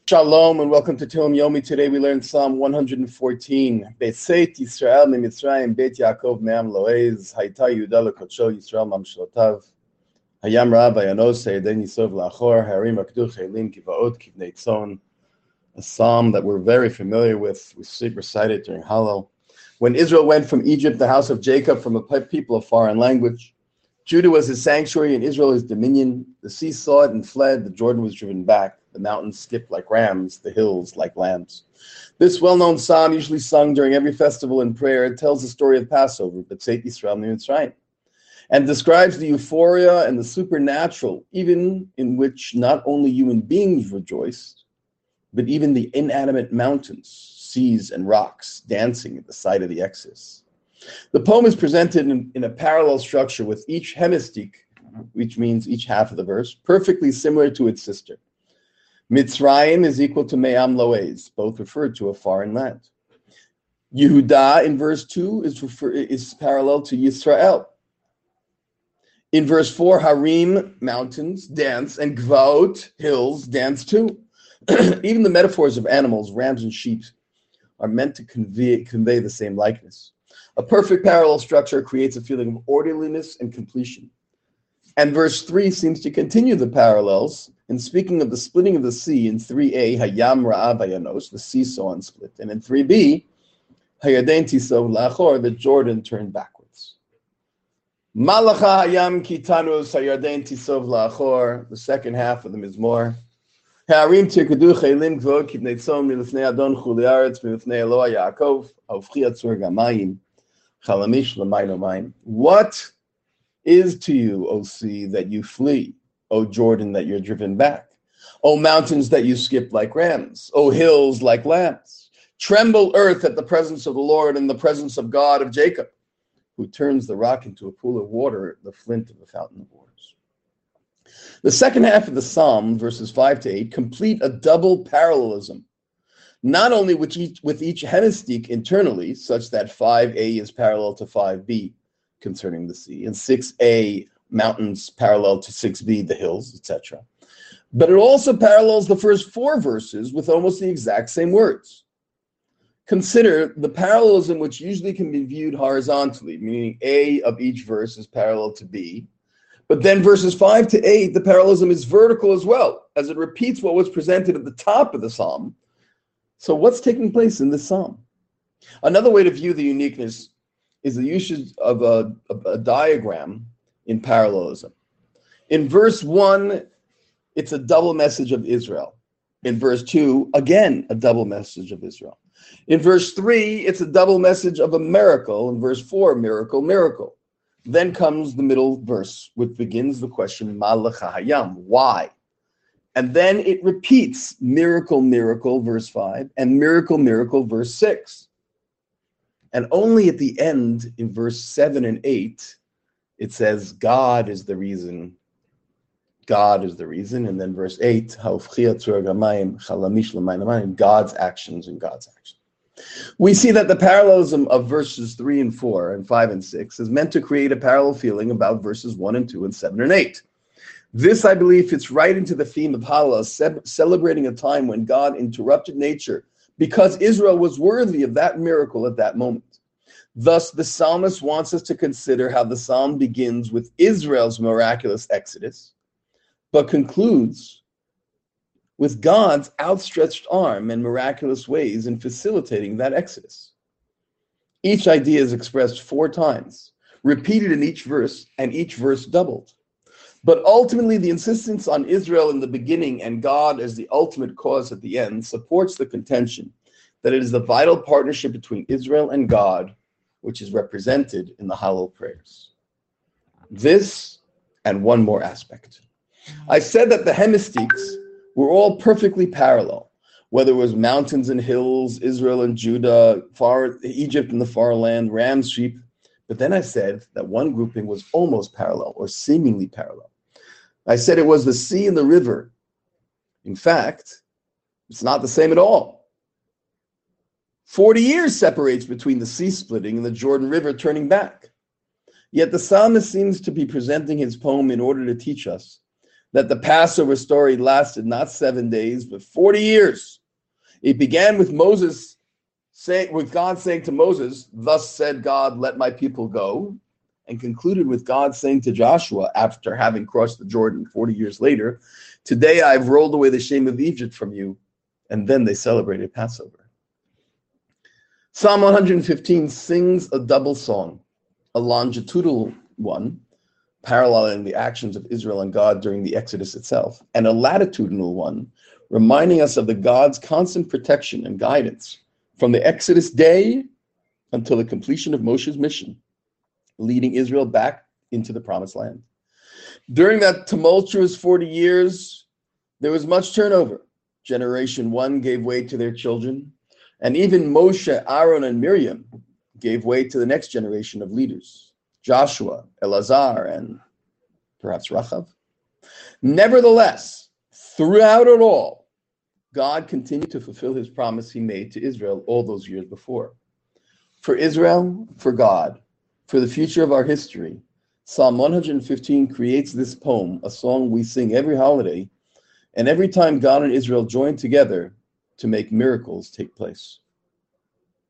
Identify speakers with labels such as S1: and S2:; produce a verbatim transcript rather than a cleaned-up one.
S1: Shalom and welcome to Tehillim Yomi. Today we learned Psalm one hundred fourteen. Be'tzeit Yisrael miMitzrayim Beit Yaakov me'am lo'ez Hayta Yehuda lekodsho Yisrael mamshlotav Hayam Ra Vayanos Hayden Yisov la'achor Harim Akdu Chelim Kivaot Kivnei Tzon. A psalm that we're very familiar with. We recite it during Hallel. When Israel went from Egypt, the house of Jacob, from a people of foreign language, Judah was his sanctuary and Israel his dominion. The sea saw it and fled. The Jordan was driven back. The mountains skipped like rams, the hills like lambs. This well-known psalm, usually sung during every festival and prayer, tells the story of Passover, Be'tzeit Yisrael miMitzrayim, and describes the euphoria and the supernatural, even in which not only human beings rejoiced, but even the inanimate mountains, seas, and rocks dancing at the sight of the Exodus. The poem is presented in, in a parallel structure with each hemistich, which means each half of the verse, perfectly similar to its sister. Mitzrayim is equal to Me'am Lo'ez, both referred to a foreign land. Yehuda in verse two is, refer, is parallel to Yisrael. In verse four, Harim, mountains, dance, and Gvaot, hills, dance too. Even the metaphors of animals, rams and sheep, are meant to convey, convey the same likeness. A perfect parallel structure creates a feeling of orderliness and completion. And verse three seems to continue the parallels in speaking of the splitting of the sea in three a, Hayam Ra Vayanos, the sea saw and split. And in three b, Hayarden Tisov La'achor, the Jordan turned backwards. Malacha Hayam Kitanus Hayarden Tisov La'achor, the second half of the Mizmor. Ha'arim tirkadu chelim gvod kibnei tzom milifnei Adon chuli haaretz milifnei Eloah Yaakov ha'ufchi atzur gamayim chalamish l'mayno mayim. What is to you, O sea, that you flee, O Jordan, that you're driven back, O mountains that you skip like rams, O hills like lambs? Tremble, earth, at the presence of the Lord and the presence of God of Jacob, who turns the rock into a pool of water, the flint of a fountain of waters. The second half of the psalm, verses five to eight, complete a double parallelism, not only with each, with each hemistich internally, such that five a is parallel to five b concerning the sea, and six a, mountains, parallel to six b, the hills, et cetera. But it also parallels the first four verses with almost the exact same words. Consider the parallelism, which usually can be viewed horizontally, meaning A of each verse is parallel to B. But then verses five to eight, the parallelism is vertical as well, as it repeats what was presented at the top of the psalm. So what's taking place in this psalm? Another way to view the uniqueness is the usage of a, a, a diagram in parallelism. In verse one, it's a double message of Israel. In verse two, again, a double message of Israel. In verse three, it's a double message of a miracle. In verse four, miracle, miracle. Then comes the middle verse, which begins the question, Ma lecha hayam, why? And then it repeats miracle, miracle, verse five, and miracle, miracle, verse six. And only at the end, in verse seven and eight, it says, God is the reason. God is the reason. And then verse eight, God's actions and God's actions. We see that the parallelism of verses three and four and five and six is meant to create a parallel feeling about verses one and two and seven and eight. This, I believe, fits right into the theme of Hallel, ce- celebrating a time when God interrupted nature because Israel was worthy of that miracle at that moment. Thus, the psalmist wants us to consider how the psalm begins with Israel's miraculous exodus, but concludes with God's outstretched arm and miraculous ways in facilitating that exodus. Each idea is expressed four times, repeated in each verse, and each verse doubled. But ultimately, the insistence on Israel in the beginning and God as the ultimate cause at the end supports the contention that it is the vital partnership between Israel and God which is represented in the Hallel prayers. This and one more aspect. I said that the hemistichs were all perfectly parallel, whether it was mountains and hills, Israel and Judah, far Egypt and the far land, rams, sheep. But then I said that one grouping was almost parallel or seemingly parallel. I said it was the sea and the river. In fact, it's not the same at all. Forty years separates between the sea splitting and the Jordan River turning back. Yet the psalmist seems to be presenting his poem in order to teach us that the Passover story lasted not seven days, but forty years. It began with Moses saying, with God saying to Moses, "Thus said God, let my people go," and concluded with God saying to Joshua, after having crossed the Jordan forty years later, "Today I've rolled away the shame of Egypt from you." And then they celebrated Passover. Psalm one hundred fifteen sings a double song, a longitudinal one, paralleling the actions of Israel and God during the Exodus itself, and a latitudinal one, reminding us of the God's constant protection and guidance from the Exodus day until the completion of Moshe's mission, leading Israel back into the Promised Land. During that tumultuous forty years, there was much turnover. Generation one gave way to their children, and even Moshe, Aaron, and Miriam gave way to the next generation of leaders, Joshua, Elazar, and perhaps Rachav. Nevertheless, throughout it all, God continued to fulfill his promise he made to Israel all those years before. For Israel, for God, for the future of our history, Psalm one hundred fifteen creates this poem, a song we sing every holiday, and every time God and Israel join together to make miracles take place.